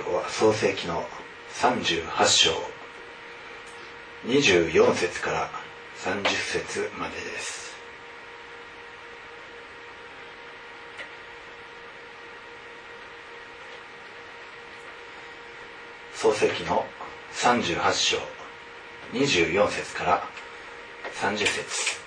語は創世記の38章24節から30節までです。創世記の38章24節から30節。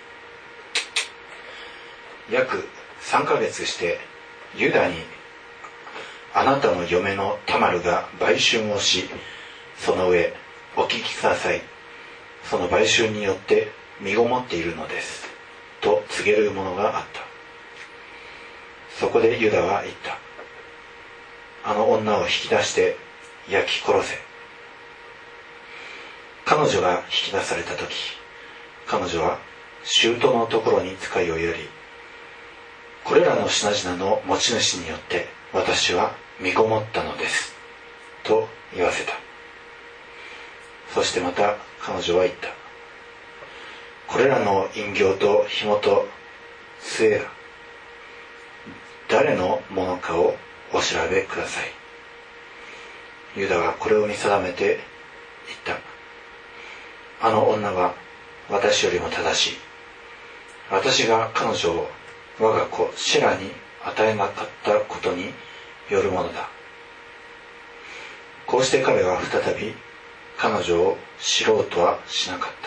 約3ヶ月してユダにあなたの嫁のタマルが売春をし、その上お聞きください。その売春によって身ごもっているのです。と告げるものがあった。そこでユダは言った。あの女を引き出して焼き殺せ。彼女が引き出されたとき、彼女は舅のところに使いをやり、これらの品々の持ち主によって私は身ごもったのですと言わせた。そしてまた彼女は言った。これらの印形と紐と杖が誰のものかをお調べください。ユダはこれを見定めて言った。あの女は私よりも正しい。私が彼女を我が子シェラに与えなかったことによるものだ。こうして彼は再び彼女を知ろうとはしなかった。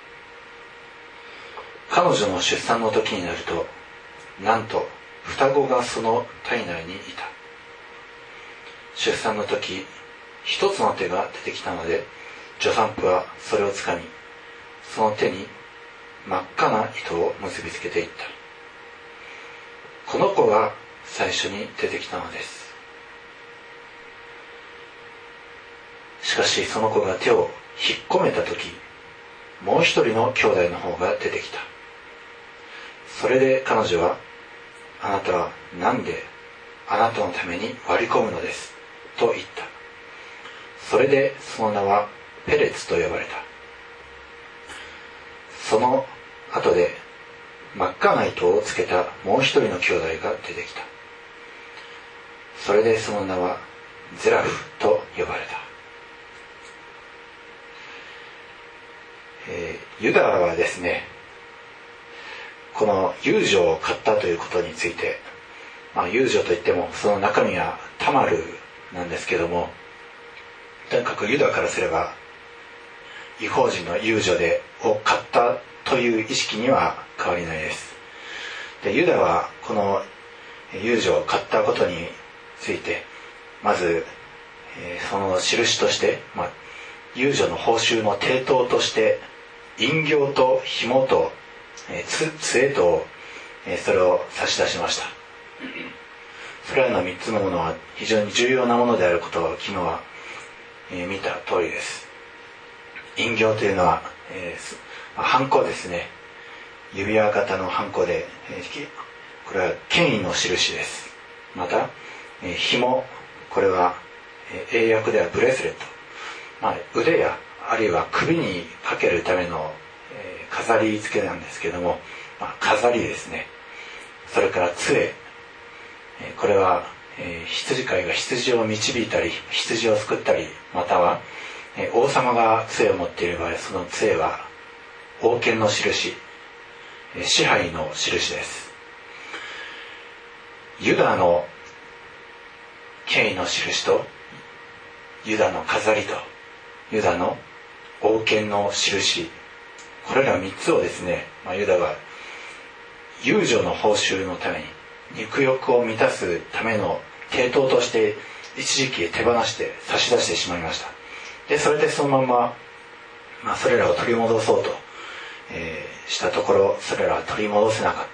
彼女の出産の時になると、なんと双子がその体内にいた。出産の時、一つの手が出てきたので、助産婦はそれをつかみ、その手に真っ赤な糸を結びつけていった。この子が最初に出てきたのです。しかしその子が手を引っ込めた時、もう一人の兄弟の方が出てきた。それで彼女は、あなたは何であなたのために割り込むのですと言った。それでその名はペレツと呼ばれた。その後で真っ赤な糸をつけたもう一人の兄弟が出てきた。それでその名はゼラフと呼ばれた。ユダはですね、この遊女を買ったということについて、遊女といってもその中身はタマルなんですけども、とにかくユダからすれば異邦人の遊女を買ったという意識には変わりないです。で、ユダはこの遊女を買ったことについて、まず、その印として、遊女の報酬の抵当として印形と紐と杖とそれを差し出しました。それらの3つのものは非常に重要なものであることを昨日は見た通りです。印形というのはハンコですね。指輪型のハンコで、これは権威の印です。また紐、これは英訳ではブレスレット、腕やあるいは首にかけるための飾り付けなんですけども、飾りですね。それから杖、これは羊飼いが羊を導いたり羊を救ったり、または王様が杖を持っている場合、その杖は王権の印、支配の印です。ユダの権威の印とユダの飾りとユダの王権の印、これら3つをですね、ユダは遊女の報酬のために、肉欲を満たすための抵当として一時期手放して差し出してしまいました。で、それでそのまま、それらを取り戻そうと、したところ、それらは取り戻せなかった。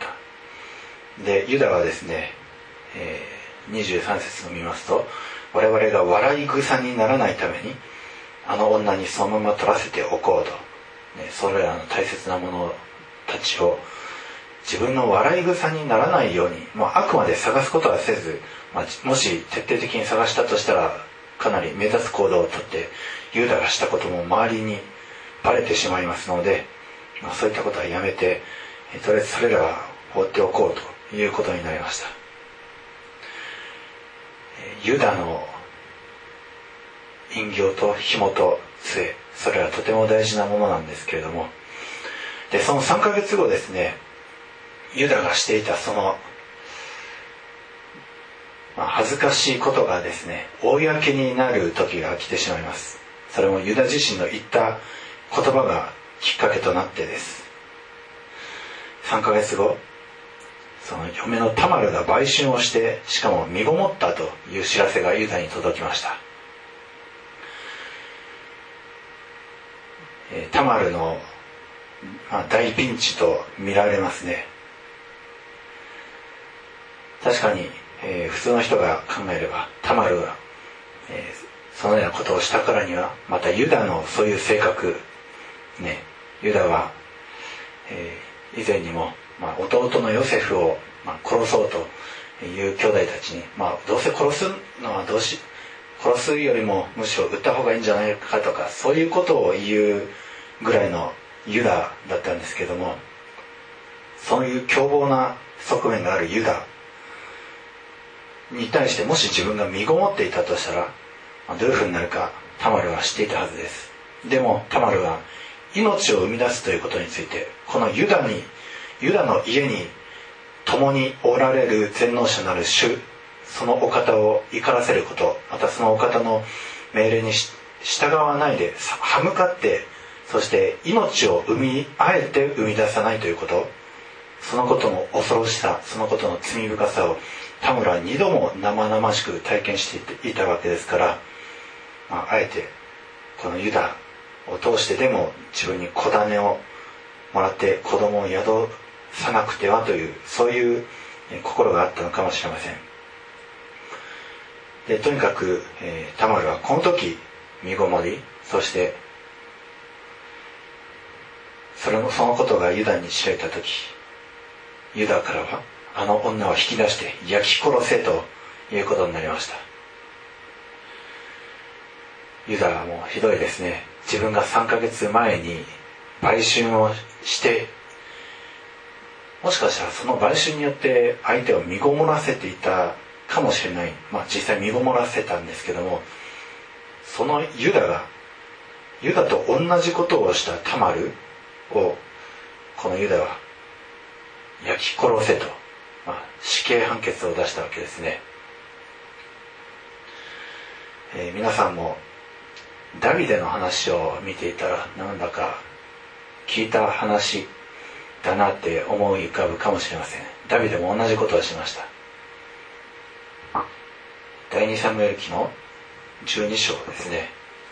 で、ユダはですね、23節を見ますと、我々が笑い草にならないためにあの女にそのまま取らせておこうと、それらの大切なものたちを自分の笑い草にならないように、あくまで探すことはせず、もし徹底的に探したとしたらかなり目立つ行動をとってユダがしたことも周りにバレてしまいますので、そういったことはやめて、とりあえずそれらは放っておこうということになりました。ユダの印形と紐と杖、それはとても大事なものなんですけれども、でその3ヶ月後ですね、ユダがしていたその、恥ずかしいことがですね、公になる時が来てしまいます。それもユダ自身の言った言葉がきっかけとなってです。3ヶ月後、その嫁のタマルが売春をして、しかも身ごもったという知らせがユダに届きました。タマルの、大ピンチと見られますね。確かに、普通の人が考えればタマルが、そのようなことをしたからには、またユダのそういう性格、ユダは、以前にも、弟のヨセフを、殺そうという兄弟たちに、どうせ殺すのは殺すよりもむしろ撃った方がいいんじゃないかとか、そういうことを言うぐらいのユダだったんですけども、そういう凶暴な側面があるユダに対して、もし自分が身ごもっていたとしたら、どういうふうになるかタマルは知っていたはずです。でもタマルは命を生み出すということについて、このユダの家に共におられる全能者なる主、そのお方を怒らせること、またそのお方の命令に従わないで歯向かって、そして命をあえて生み出さないということ、そのことの恐ろしさ、そのことの罪深さをタマルは2度も生々しく体験していたわけですから、あえてこのユダを通してでも自分に子種をもらって子供を宿さなくてはという、そういう心があったのかもしれません。でとにかく、タマルはこの時身ごもり、そしてそのことがユダに知られた時、ユダからはあの女を引き出して焼き殺せということになりました。ユダはもうひどいですね。自分が3ヶ月前に売春をして、もしかしたらその売春によって相手を身ごもらせていたかもしれない。実際身ごもらせたんですけども、そのユダと同じことをしたタマルをこのユダは焼き殺せと、死刑判決を出したわけですね。皆さんもダビデの話を見ていたら、なんだか聞いた話だなって思い浮かぶかもしれません。ダビデも同じことをしました。第2サムエル記の12章ですね。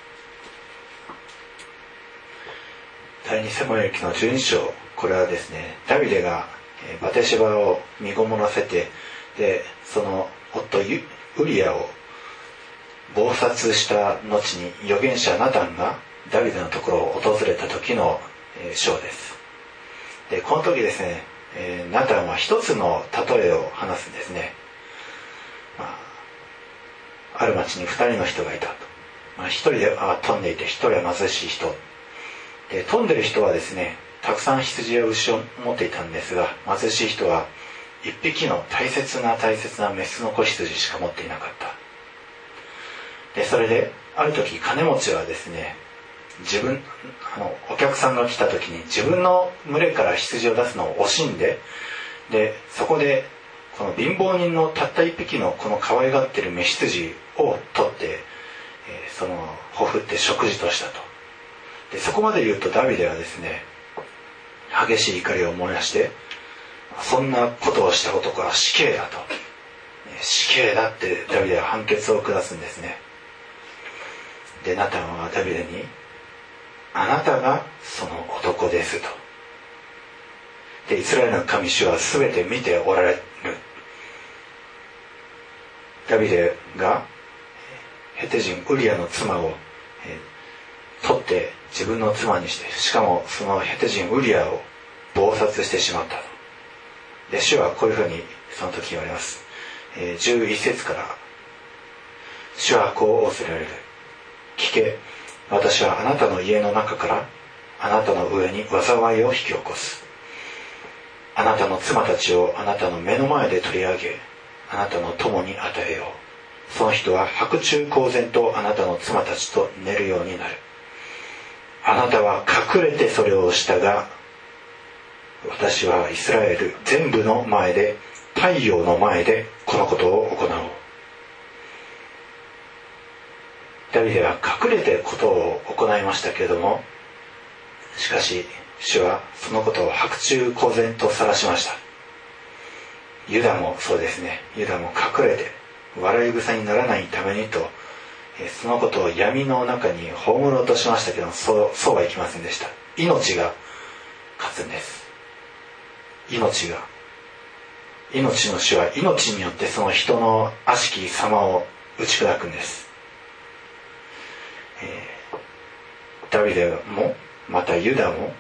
第2サムエル記の12章、これはですね、ダビデがバテシバを身ごもらせて、でその夫ウリアを謀殺した後に預言者ナタンがダビデのところを訪れた時の章です。でこの時ですね、ナタンは一つの例えを話すんですね。ある町に2人の人がいたと。1人は富んでいて1人は貧しい人で、富んでる人はですね、たくさん羊や牛を持っていたんですが、貧しい人は1匹の大切なメスの子羊しか持っていなかった。でそれである時金持ちはですね、お客さんが来た時に自分の群れから羊を出すのを惜しんで、そこでこの貧乏人のたった1匹のこの可愛がってる雌羊を取って、そのほふって食事としたと。でそこまで言うとダビデはですね、激しい怒りを燃やして、そんなことをした男は死刑だと、死刑だってダビデは判決を下すんですね。でナタンはダビデに、あなたがその男ですと。でイスラエルの神主は全て見ておられる。ダビデがヘテ人ウリアの妻を取って自分の妻にして、しかもそのヘテ人ウリアを謀殺してしまったと。で主はこういうふうにその時言われます。11節から、主はこう仰せられる。聞け、私はあなたの家の中からあなたの上に災いを引き起こす。あなたの妻たちをあなたの目の前で取り上げ、あなたの友に与えよう。 その人は白昼公然とあなたの妻たちと寝るようになる。あなたは隠れてそれをしたが、私はイスラエル全部の前で、太陽の前でこのことを行おう。ダビデは隠れてことを行いましたけれども、しかし主はそのことを白昼公然と晒しました。ユダもそうですね。ユダも隠れて笑い草にならないためにと、そのことを闇の中に葬ろうとしましたけども、そうはいきませんでした。命が勝つんです。命の主は命によってその人の悪しき様を打ち砕くんです。ダビデもまたユダも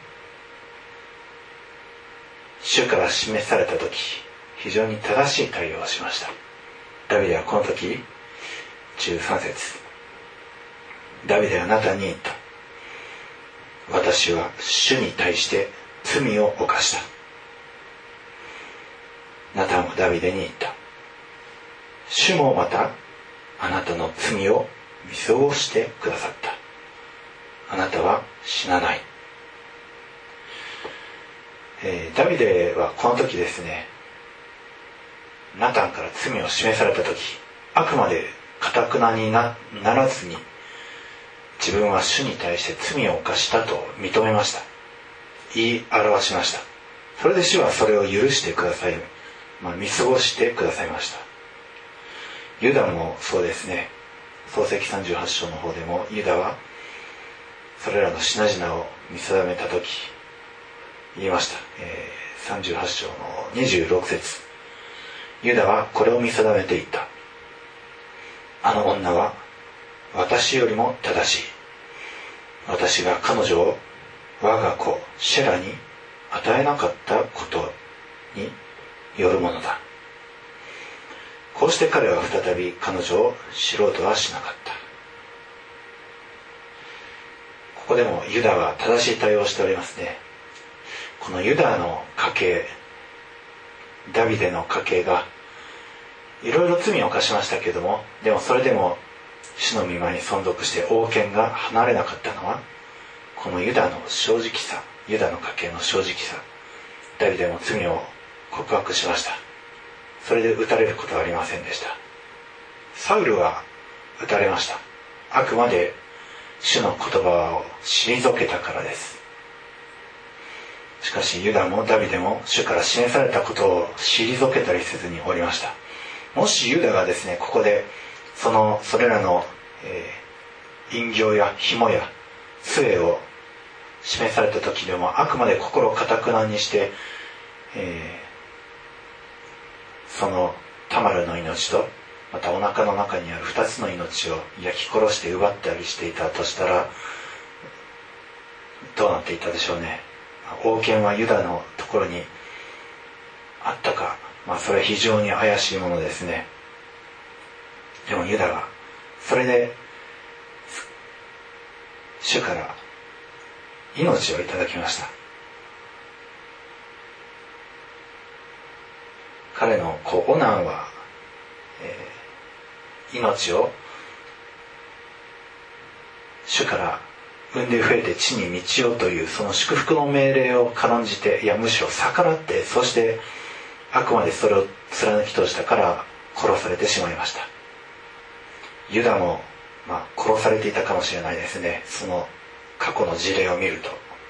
主から示された時、非常に正しい対応をしました。ダビデはこの時、13節、ダビデはナタンに言った。私は主に対して罪を犯した。ナタンはダビデに言った。主もまたあなたの罪を見過ごしてくださった。あなたは死なない。ダビデはこの時ですね、ナタンから罪を示された時、あくまで頑なにならずに、自分は主に対して罪を犯したと認めました。言い表しました。それで主はそれを許してください、見過ごしてくださいました。ユダもそうですね。創世記38章の方でも、ユダはそれらの品々を見定めた時言いました。38章の26節、ユダはこれを見定めていった。あの女は私よりも正しい。私が彼女を我が子シェラに与えなかったことによるものだ。こうして彼は再び彼女を知ろうとはしなかった。ここでもユダは正しい対応をしておりますね。このユダの家系、ダビデの家系がいろいろ罪を犯しましたけれども、でもそれでも主の御前に存続して王権が離れなかったのは、このユダの正直さ、ユダの家系の正直さ。ダビデも罪を告白しました。それで撃たれることはありませんでした。サウルは撃たれました。あくまで主の言葉を退けたからです。しかしユダもダビデも主から示されたことを退けたりせずにおりました。もしユダがですね、ここでそれらの、引業や紐や杖を示された時でも、あくまで心を堅くなにして、そのタマルの命とまたお腹の中にある2つの命を焼き殺して奪ったりしていたとしたら、どうなっていたでしょうね。王権はユダのところにあったか、それは非常に怪しいものですね。でもユダはそれで主から命をいただきました。彼の子オナンは、命を主から産んで増えて地に満ちようというその祝福の命令を軽んじて、いやむしろ逆らって、そしてあくまでそれを貫き通したから殺されてしまいました。ユダも殺されていたかもしれないですね。その過去の事例を見ると。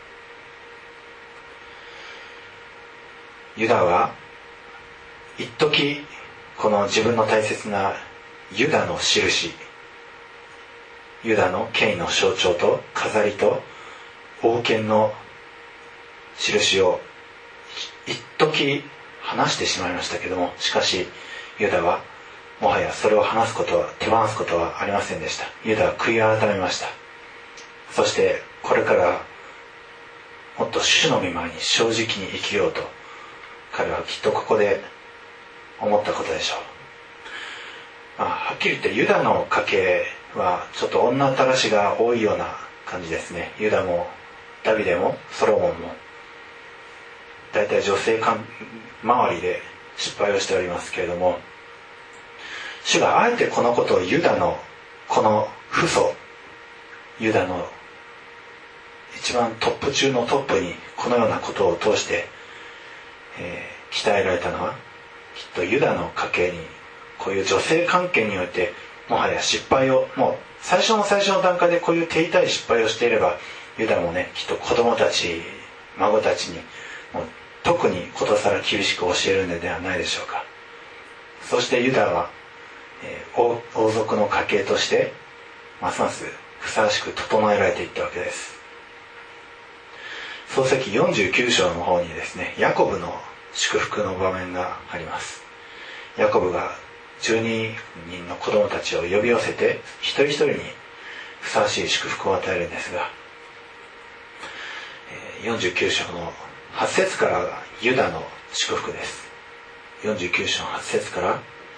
ユダは一時この自分の大切なユダの印、ユダの権威の象徴と飾りと王権の印を一時離してしまいましたけども、しかしユダはもはやそれを手放すことはありませんでした。ユダは悔い改めました。そしてこれからもっと主の御前に正直に生きようと彼はきっとここで思ったことでしょう。はっきり言ってユダの家系はちょっと女たらしが多いような感じですね。ユダもダビデもソロモンもだいたい女性周りで失敗をしておりますけれども、 主があえてこのことをユダのこの父祖、ユダの一番トップ中のトップにこのようなことを通して、鍛えられたのは、きっとユダの家系にこういう女性関係においてもはや失敗を、もう最初の段階でこういう手痛い失敗をしていれば、ユダもね、きっと子供たち孫たちにもう特にことさら厳しく教えるのではないでしょうか。そしてユダは、王族の家系としてますますふさわしく整えられていったわけです。創世記49章の方にですね、ヤコブの祝福の場面があります。ヤコブが12人の子供たちを呼び寄せて一人一人にふさわしい祝福を与えるんですが、49章の8節からユダの祝福です。49章の8節から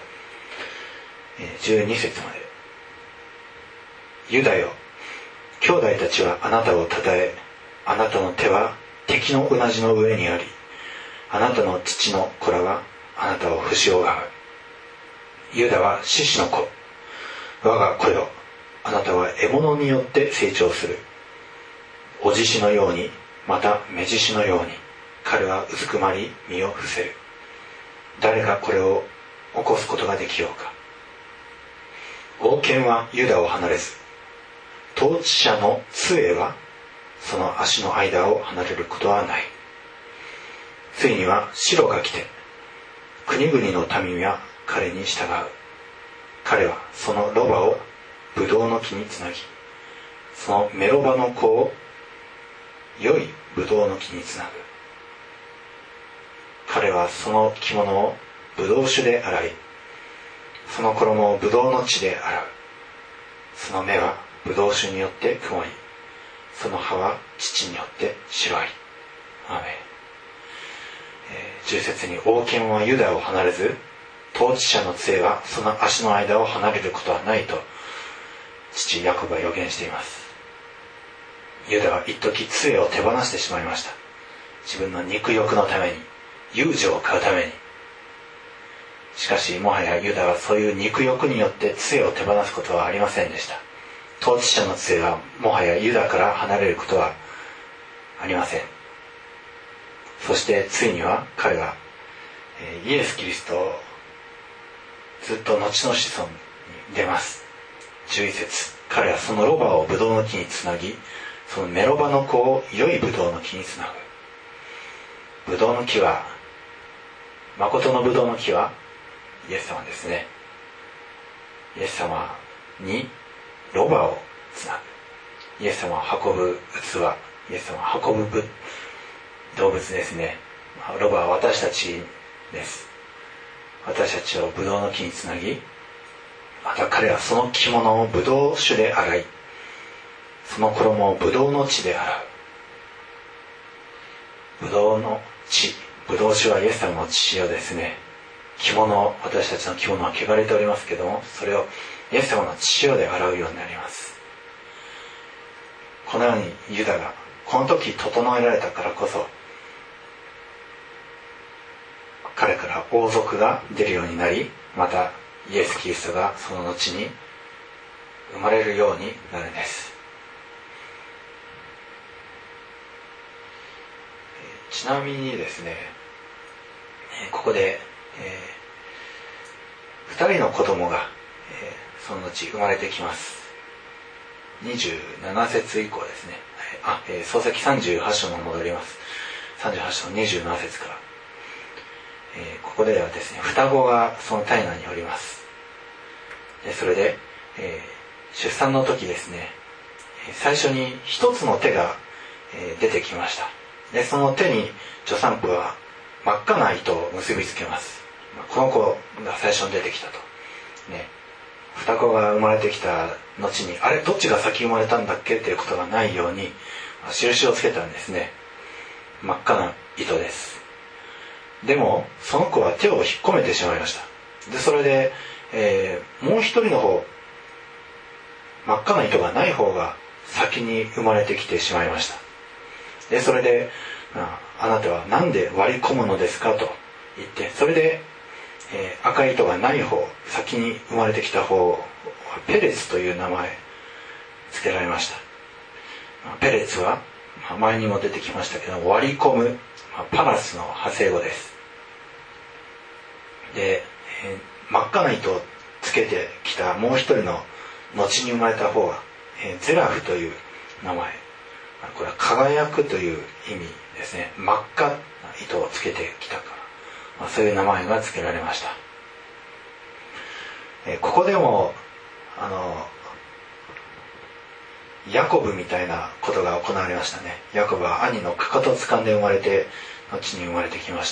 12節まで。ユダよ、兄弟たちはあなたをたたえ、あなたの手は敵のうなじの上にあり、あなたの父の子らはあなたを不死をがむ。ユダは獅子の子、我が子よ、あなたは獲物によって成長する。お獅子のように、また目獅子のように、彼はうずくまり身を伏せる。誰がこれを起こすことができようか。王権はユダを離れず、統治者の杖はその足の間を離れることはない。ついには白が来て、国々の民は彼に従う。彼はそのロバをブドウの木につなぎ、そのメロバの子を良いブドウの木につなぐ。彼はその着物をブドウ酒で洗い、その衣をブドウの血で洗う。その目はブドウ酒によって曇り、その葉は乳によって白い。アーメン。10節に、王権はユダを離れず、統治者の杖はその足の間を離れることはないと父ヤコブは予言しています。ユダは一時杖を手放してしまいました。自分の肉欲のために、友情を買うために。しかしもはやユダはそういう肉欲によって杖を手放すことはありませんでした。統治者の杖はもはやユダから離れることはありません。そしてついには彼はイエス・キリストをずっと後の子孫に出ます。11節、彼はそのロバをブドウの木につなぎ、そのメロバの子を良いブドウの木につなぐ。ブドウの木は、誠のブドウの木はイエス様ですね。イエス様にロバをつなぐ。イエス様を運ぶ器、イエス様を運ぶ動物ですね。ロバは私たちです。私たちをブドウの木につなぎ、また彼はその着物をブドウ酒で洗い、その衣をブドウの血で洗う。ブドウの血、ブドウ酒はイエス様の血潮ですね。着物、私たちの着物は汚れておりますけども、それをイエス様の血潮で洗うようになります。このようにユダがこの時整えられたからこそ、彼から王族が出るようになり、またイエス・キリストがその後に生まれるようになるんです。ちなみにですね、ここで、2人の子供が、その後生まれてきます。27節以降ですね。創世記38章に戻ります。38章27節から。ここではですね、双子がその体内におります。それで、出産の時ですね、最初に一つの手が、出てきました。で、その手に助産婦は真っ赤な糸を結びつけます。この子が最初に出てきたと。ね、双子が生まれてきた後に、あれどっちが先生まれたんだっけっていうことがないように印をつけたんですね。真っ赤な糸です。でもその子は手を引っ込めてしまいました。でそれで、もう一人の方、真っ赤な糸がない方が先に生まれてきてしまいました。でそれで、あなたは何で割り込むのですかと言って、それで、 赤い糸がない方、先に生まれてきた方はペレツという名前付けられました。ペレツは前にも出てきましたけど、割り込む、パラスの派生語です。で、真っ赤な糸をつけてきたもう一人の後に生まれた方は、ゼラフという名前、これは輝くという意味ですね。真っ赤な糸をつけてきたから、そういう名前が付けられました。ここでもヤコブみたいなことが行われましたね。ヤコブは兄のかかとを掴んで生まれて、後に生まれてきました。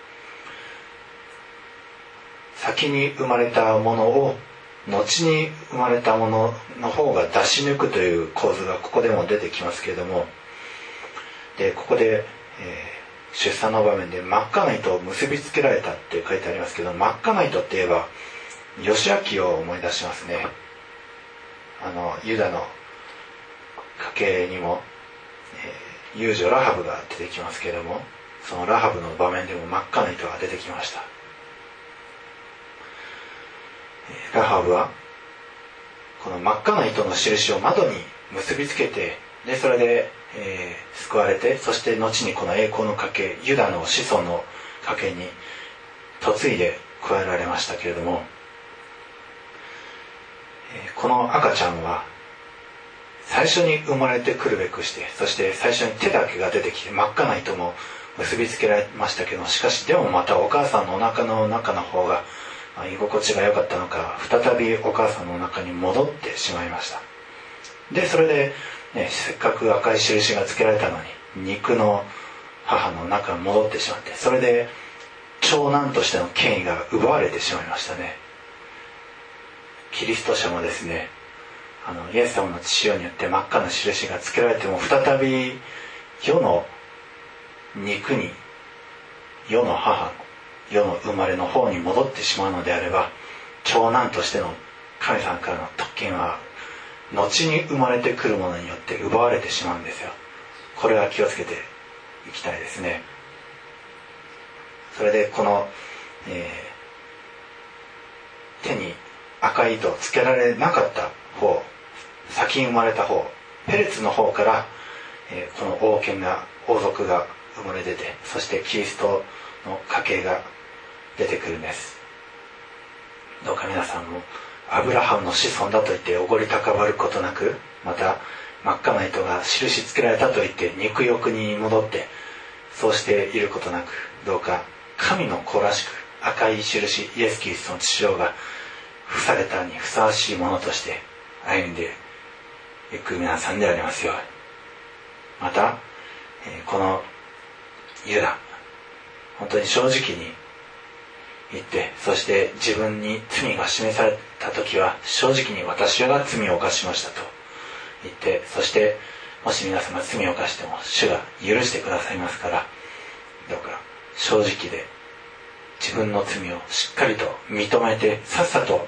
先に生まれたものを後に生まれたものの方が出し抜くという構図がここでも出てきますけれども、でここで、出産の場面で真っ赤な糸を結びつけられたって書いてありますけど、真っ赤な糸って言えばヨシアキを思い出しますね。ユダの家系にも、遊女ラハブが出てきますけれども、そのラハブの場面でも真っ赤な糸が出てきました。ラハブはこの真っ赤な糸の印を窓に結びつけて、でそれで、救われて、そして後にこの栄光の家系、ユダの子孫の家系に嫁いで加えられましたけれども、この赤ちゃんは最初に生まれてくるべくして、そして最初に手だけが出てきて真っ赤な糸も結びつけられましたけど、しかしでもまたお母さんのお腹の中の方が居心地が良かったのか、再びお母さんの中に戻ってしまいました。でそれで、せっかく赤い印がつけられたのに肉の母の中に戻ってしまって、それで長男としての権威が奪われてしまいましたね。キリスト者もですね、イエス様の血潮によって真っ赤な印がつけられても、再び世の肉に、世の母の世の生まれの方に戻ってしまうのであれば、長男としての神様からの特権は後に生まれてくるものによって奪われてしまうんですよ。これは気をつけていきたいですね。それでこの、手に赤い糸をつけられなかった方、先に生まれた方、ペレツの方から、この王族が生まれ出て、そしてキリストの家系が出てくるんです。どうか皆さんもアブラハムの子孫だと言っておごり高ばることなく、また真っ赤な糸が印つけられたと言って肉欲に戻って、そうしていることなく、どうか神の子らしく赤い印、イエス・キリストの血潮が付されたにふさわしいものとして歩んでいく皆さんでありますように。また、このユダ、本当に正直に言って、そして自分に罪が示された時は正直に私が罪を犯しましたと言って、そしてもし皆様罪を犯しても主が許してくださいますから、どうか正直で自分の罪をしっかりと認めて、さっさと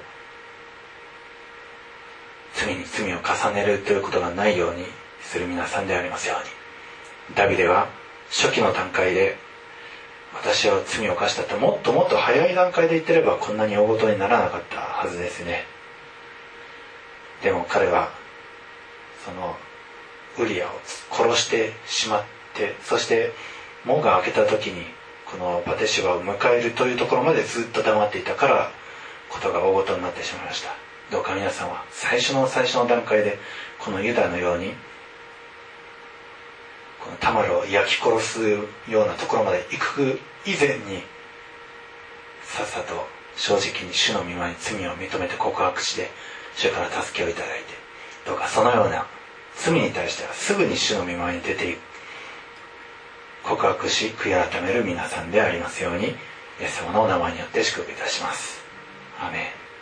罪に罪を重ねるということがないようにする皆さんでありますように。ダビデは初期の段階で、私は罪を犯したともっともっと早い段階で言ってればこんなに大事にならなかったはずですね。でも彼はそのウリアを殺してしまって、そして門が開けた時にこのバテシバを迎えるというところまでずっと黙っていたからことが大事になってしまいました。どうか皆さんは最初の段階でこのユダのようにこのタマルを焼き殺すようなところまで行く以前に、さっさと正直に主の御前に罪を認めて告白して主から助けをいただいて、どうかそのような罪に対してはすぐに主の御前に出ていく、告白し悔い改める皆さんでありますように、イエス様のお名前によって祝福いたします。アーメン。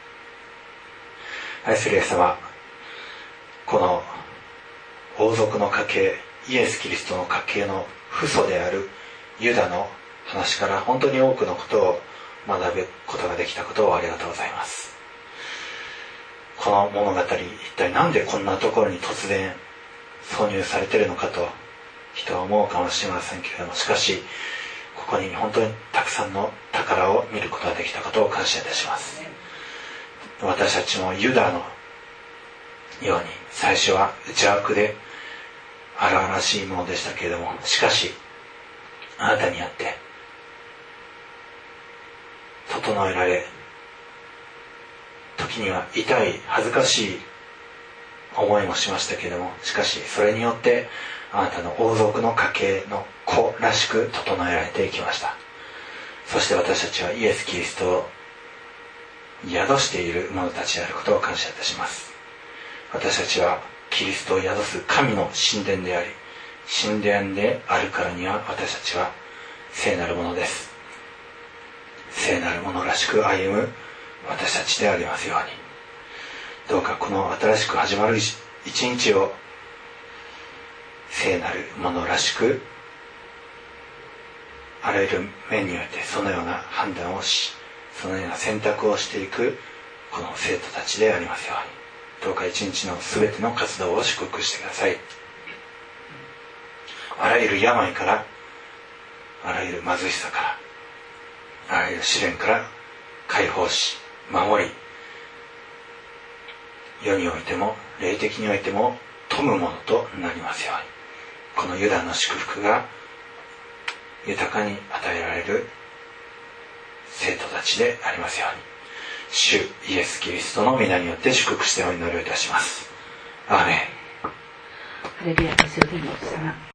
愛するイエス様、この王族の家系、イエス・キリストの家系の父祖であるユダの話から本当に多くのことを学ぶことができたことをありがとうございます。この物語、一体なんでこんなところに突然挿入されているのかと人は思うかもしれませんけれども、しかしこここに本当にたくさんの宝を見ることができたことを感謝いたします。私たちもユダのように最初は邪悪で荒々しいものでしたけれども、しかしあなたにあって整えられ、時には痛い恥ずかしい思いもしましたけれども、しかしそれによってあなたの王族の家系の子らしく整えられていきました。そして私たちはイエス・キリストを宿している者たちであることを感謝いたします。私たちはキリストを宿す神の神殿であり、神殿であるからには私たちは聖なるものです。聖なるものらしく歩む私たちでありますように、どうかこの新しく始まる一日を聖なるものらしく、あらゆる面においてそのような判断をし、そのような選択をしていくこの生徒たちでありますように、どうか一日のすべての活動を祝福してください。あらゆる病から、あらゆる貧しさから、あらゆる試練から解放し守り、世においても霊的においても富むものとなりますように、このユダの祝福が豊かに与えられる生徒たちでありますように、主イエス・キリストの皆によって祝福してお祈りをいたします。アーメン。 ハレルヤです。